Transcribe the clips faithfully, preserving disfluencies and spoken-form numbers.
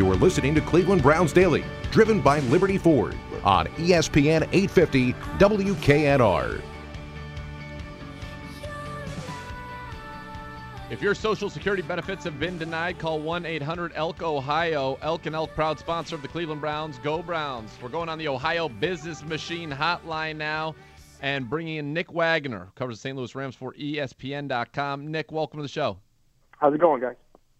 You are listening to Cleveland Browns Daily, driven by Liberty Ford on E S P N eight fifty W K N R. If your Social Security benefits have been denied, call one eight hundred E L K Ohio. Elk and Elk, proud sponsor of the Cleveland Browns. Go Browns. We're going on the Ohio Business Machine hotline now and bringing in Nick Wagner, covers the Saint Louis Rams for E S P N dot com. Nick, welcome to the show. How's it going, guys?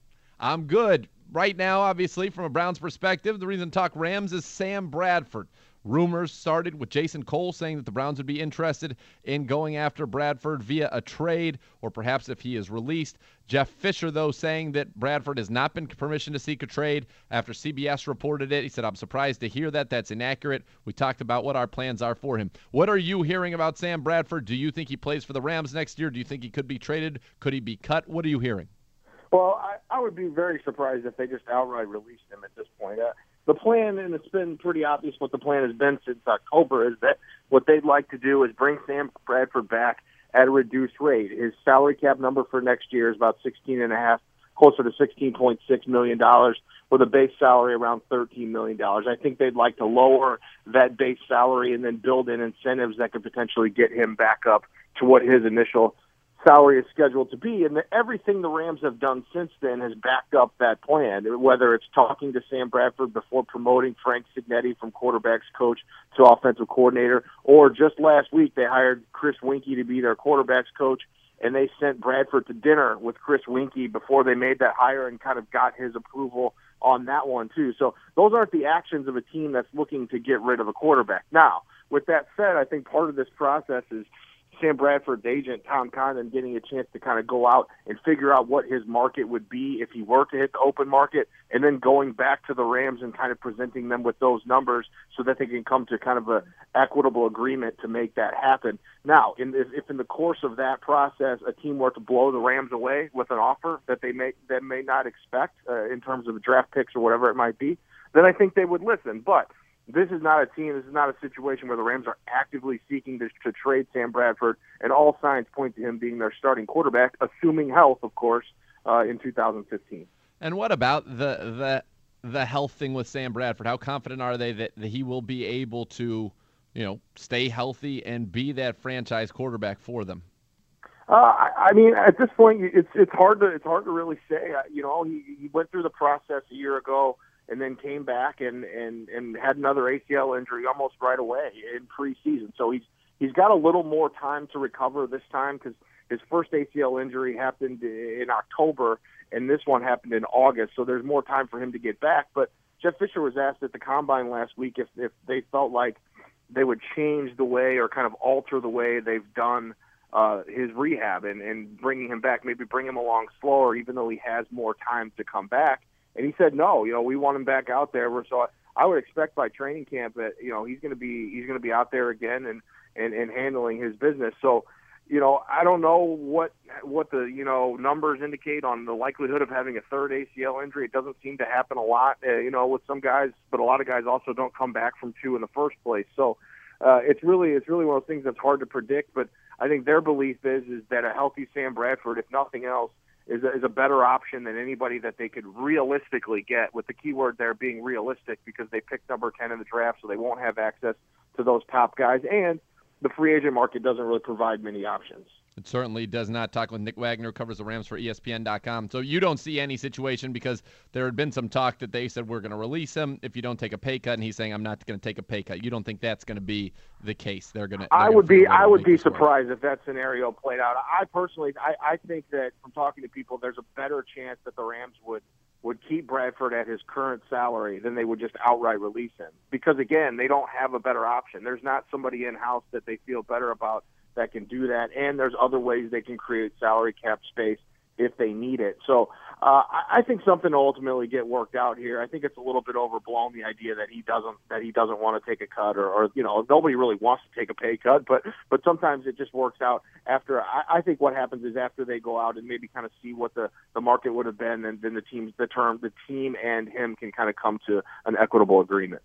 I'm good. Right now, obviously, from a Browns perspective, the reason to talk Rams is Sam Bradford. Rumors started with Jason Cole saying that the Browns would be interested in going after Bradford via a trade or perhaps if he is released. Jeff Fisher, though, saying that Bradford has not been permission to seek a trade after C B S reported it. He said, I'm surprised to hear that. That's inaccurate. We talked about what our plans are for him. What are you hearing about Sam Bradford? Do you think he plays for the Rams next year? Do you think he could be traded? Could he be cut? What are you hearing? Well, I, I would be very surprised if they just outright released him at this point. Uh, the plan, and it's been pretty obvious what the plan has been since October, is that what they'd like to do is bring Sam Bradford back at a reduced rate. His salary cap number for next year is about sixteen and a half, closer to sixteen point six million dollars, with a base salary around thirteen million dollars. I think they'd like to lower that base salary and then build in incentives that could potentially get him back up to what his initial salary is scheduled to be. And the, everything the Rams have done since then has backed up that plan, whether it's talking to Sam Bradford before promoting Frank Cignetti from quarterbacks coach to offensive coordinator, or just last week they hired Chris Winkie to be their quarterbacks coach, and they sent Bradford to dinner with Chris Winkie before they made that hire and kind of got his approval on that one too. So those aren't the actions of a team that's looking to get rid of a quarterback. Now, with that said, I think part of this process is Sam Bradford's agent, Tom Condon, getting a chance to kind of go out and figure out what his market would be if he were to hit the open market, and then going back to the Rams and kind of presenting them with those numbers so that they can come to kind of a equitable agreement to make that happen. Now, in this, if in the course of that process a team were to blow the Rams away with an offer that they may that may not expect uh, in terms of draft picks or whatever it might be, then I think they would listen. But this is not a team, this is not a situation where the Rams are actively seeking to, to trade Sam Bradford, and all signs point to him being their starting quarterback, assuming health, of course, uh, in two thousand fifteen. And what about the the the health thing with Sam Bradford? How confident are they that, that he will be able to, you know, stay healthy and be that franchise quarterback for them? Uh, I, I mean, at this point, it's it's hard to it's hard to really say. Uh, you know, he, he went through the process a year ago, and then came back and, and, and had another A C L injury almost right away in preseason. So he's he's got a little more time to recover this time because his first A C L injury happened in October, and this one happened in August. So there's more time for him to get back. But Jeff Fisher was asked at the Combine last week if, if they felt like they would change the way or kind of alter the way they've done uh, his rehab and, and bringing him back, maybe bring him along slower, even though he has more time to come back. And he said, no, you know, we want him back out there. So I would expect by training camp that, you know, he's going to be he's going to be out there again and, and, and handling his business. So, you know, I don't know what what the, you know, numbers indicate on the likelihood of having a third A C L injury. It doesn't seem to happen a lot, uh, you know, with some guys, but a lot of guys also don't come back from two in the first place. So uh, it's really it's really one of those things that's hard to predict. But I think their belief is is that a healthy Sam Bradford, if nothing else, is a, is a better option than anybody that they could realistically get, with the key word there being realistic, because they picked number ten in the draft, so they won't have access to those top guys, and the free agent market doesn't really provide many options. It certainly does not. Talk with Nick Wagner, covers the Rams for E S P N dot com. So you don't see any situation, because there had been some talk that they said we're going to release him if you don't take a pay cut, and he's saying I'm not going to take a pay cut. You don't think that's going to be the case? They're going to. I would be. I would be surprised if that scenario played out. I personally, I, I think that from talking to people, there's a better chance that the Rams would would keep Bradford at his current salary than they would just outright release him. Because again, they don't have a better option. There's not somebody in house that they feel better about that can do that, and there's other ways they can create salary cap space if they need it. So uh, I think something will ultimately get worked out here. I think it's a little bit overblown, the idea that he doesn't that he doesn't want to take a cut, or, or you know, nobody really wants to take a pay cut, but but sometimes it just works out after. I, I think what happens is after they go out and maybe kind of see what the, the market would have been, and then the teams the term the team and him can kind of come to an equitable agreement.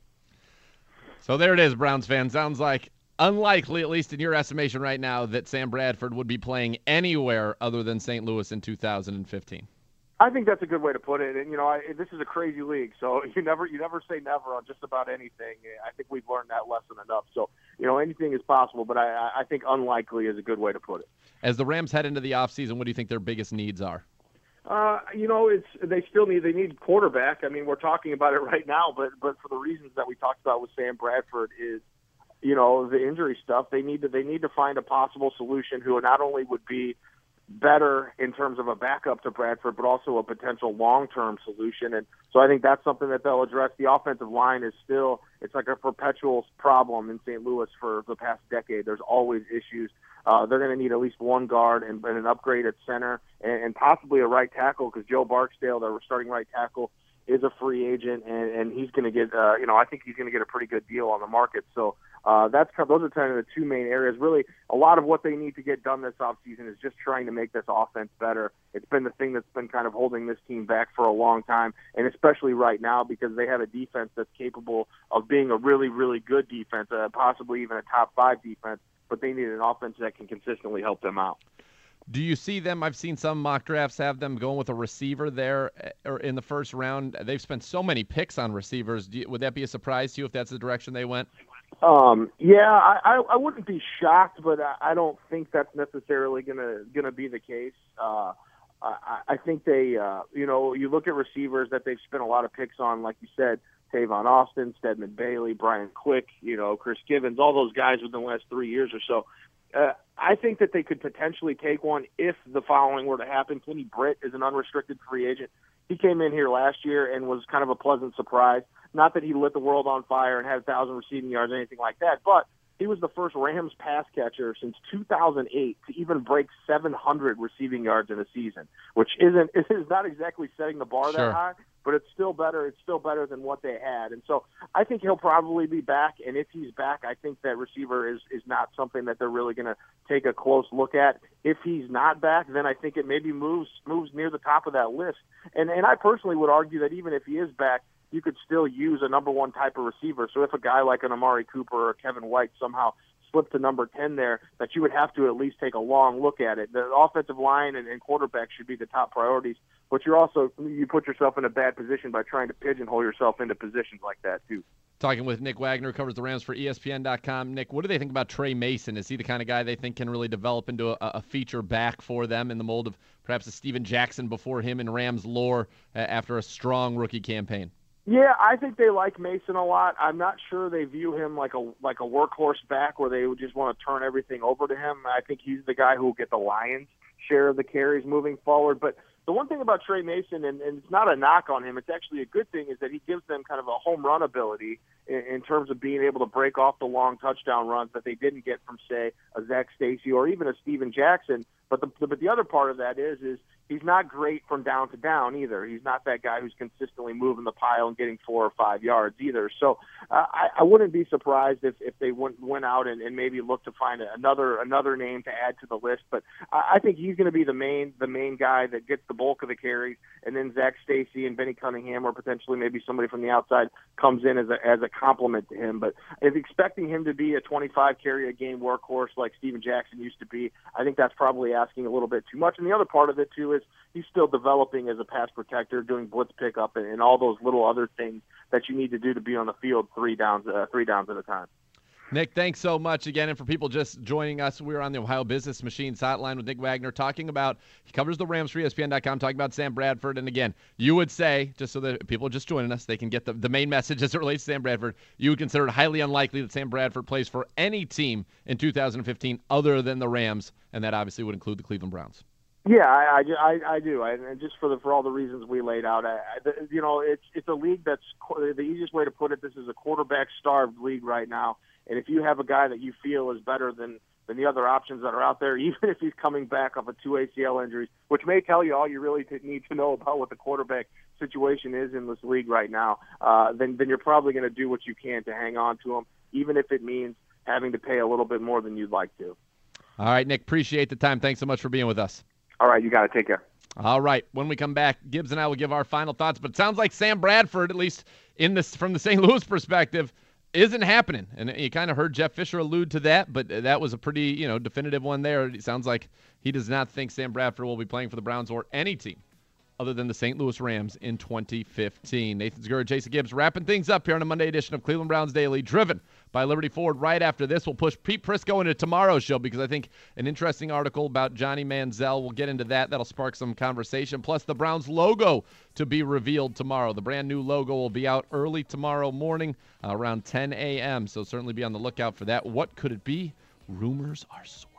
So there it is, Browns fans. Sounds like unlikely, at least in your estimation right now, that Sam Bradford would be playing anywhere other than Saint Louis in two thousand fifteen. I think that's a good way to put it. And, you know, I, this is a crazy league, so you never you never say never on just about anything. I think we've learned that lesson enough. So, you know, anything is possible, but I, I think unlikely is a good way to put it. As the Rams head into the offseason, what do you think their biggest needs are? Uh, you know, it's they still need they need quarterback. I mean, we're talking about it right now, but but for the reasons that we talked about with Sam Bradford is, you know, the injury stuff. They need to they need to find a possible solution who not only would be better in terms of a backup to Bradford, but also a potential long-term solution. And so I think that's something that they'll address. The offensive line is still, it's like a perpetual problem in Saint Louis for the past decade. There's always issues. Uh, they're going to need at least one guard and, and an upgrade at center and, and possibly a right tackle because Joe Barksdale, their starting right tackle, is a free agent, and, and he's going to get, uh, you know, I think he's going to get a pretty good deal on the market. So uh, that's those are kind of the two main areas. Really, a lot of what they need to get done this offseason is just trying to make this offense better. It's been the thing that's been kind of holding this team back for a long time, and especially right now because they have a defense that's capable of being a really, really good defense, uh, possibly even a top five defense, but they need an offense that can consistently help them out. Do you see them? I've seen some mock drafts have them going with a receiver there or in the first round. They've spent so many picks on receivers. Do you, would that be a surprise to you if that's the direction they went? Um, yeah, I, I, I wouldn't be shocked, but I, I don't think that's necessarily gonna gonna be the case. Uh, I, I think they, uh, you know, you look at receivers that they've spent a lot of picks on, like you said, Tavon Austin, Stedman Bailey, Brian Quick, you know, Chris Givens, all those guys within the last three years or so. Uh, I think that they could potentially take one if the following were to happen. Kenny Britt is an unrestricted free agent. He came in here last year and was kind of a pleasant surprise. Not that he lit the world on fire and had a thousand receiving yards or anything like that, but he was the first Rams pass catcher since two thousand eight to even break seven hundred receiving yards in a season, which isn't it is not exactly setting the bar Sure. that high, but it's still better. It's still better than what they had, and so I think he'll probably be back. And if he's back, I think that receiver is is not something that they're really going to take a close look at. If he's not back, then I think it maybe moves moves near the top of that list. And and I personally would argue that even if he is back, you could still use a number one type of receiver. So if a guy like an Amari Cooper or Kevin White somehow slipped to number ten there, that you would have to at least take a long look at it. The offensive line and, and quarterback should be the top priorities, but you're also, you put yourself in a bad position by trying to pigeonhole yourself into positions like that too. Talking with Nick Wagner, covers the Rams for E S P N dot com. Nick, what do they think about Trey Mason? Is he the kind of guy they think can really develop into a, a feature back for them in the mold of perhaps a Steven Jackson before him in Rams lore uh, after a strong rookie campaign? Yeah, I think they like Mason a lot. I'm not sure they view him like a like a workhorse back where they would just want to turn everything over to him. I think he's the guy who will get the Lions' share of the carries moving forward. But the one thing about Trey Mason, and, and it's not a knock on him, it's actually a good thing, is that he gives them kind of a home run ability in, in terms of being able to break off the long touchdown runs that they didn't get from, say, a Zach Stacy or even a Steven Jackson. But the but the other part of that is is he's not great from down to down either. He's not that guy who's consistently moving the pile and getting four or five yards either. So uh, I, I wouldn't be surprised if, if they went went out and, and maybe looked to find another another name to add to the list. But I, I think he's going to be the main the main guy that gets the bulk of the carries, and then Zach Stacy and Benny Cunningham, or potentially maybe somebody from the outside, comes in as a as a complement to him. But if expecting him to be a twenty-five carry a game workhorse like Steven Jackson used to be, I think that's probably asking a little bit too much. And the other part of it too is he's still developing as a pass protector, doing blitz pickup and, and all those little other things that you need to do to be on the field three downs uh, three downs at a time. Nick, thanks so much again. And for people just joining us, we're on the Ohio Business Machines hotline with Nick Wagner talking about, he covers the Rams for E S P N dot com, talking about Sam Bradford. And again, you would say, just so that people just joining us, they can get the, the main message as it relates to Sam Bradford, you would consider it highly unlikely that Sam Bradford plays for any team in two thousand fifteen other than the Rams, and that obviously would include the Cleveland Browns. Yeah, I, I, I do, I, and just for the for all the reasons we laid out, I, I, you know, it's it's a league that's, the easiest way to put it, this is a quarterback-starved league right now, and if you have a guy that you feel is better than than the other options that are out there, even if he's coming back off of two A C L injuries, which may tell you all you really need to know about what the quarterback situation is in this league right now, uh, then then you're probably going to do what you can to hang on to him, even if it means having to pay a little bit more than you'd like to. All right, Nick, appreciate the time. Thanks so much for being with us. All right, you got to take care. All right, when we come back, Gibbs and I will give our final thoughts, but it sounds like Sam Bradford, at least in this from the Saint Louis perspective, isn't happening. And you kind of heard Jeff Fisher allude to that, but that was a pretty, you know, definitive one there. It sounds like he does not think Sam Bradford will be playing for the Browns or any team other than the Saint Louis Rams in twenty fifteen. Nathan Zegura, Jason Gibbs wrapping things up here on a Monday edition of Cleveland Browns Daily, driven by Liberty Ford. Right after this, we'll push Pete Prisco into tomorrow's show because I think an interesting article about Johnny Manziel, we'll get into that. That'll spark some conversation. Plus, the Browns logo to be revealed tomorrow. The brand new logo will be out early tomorrow morning uh, around ten a.m., so certainly be on the lookout for that. What could it be? Rumors are swirling.